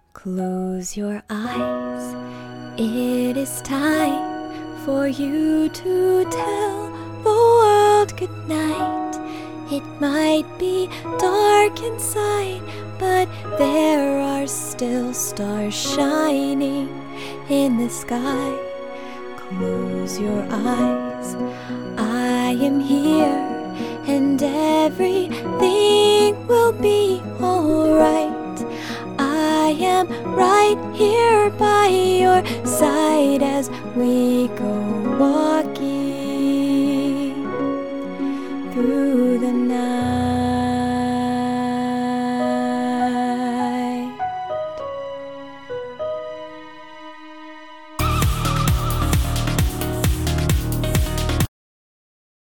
Close your eyes, it is time for you to tell the world good night. It might be dark inside, but there are still stars shining in the sky. Close your eyes, I am here, and everything will be alright. I am right here by your side as we go walking through the night.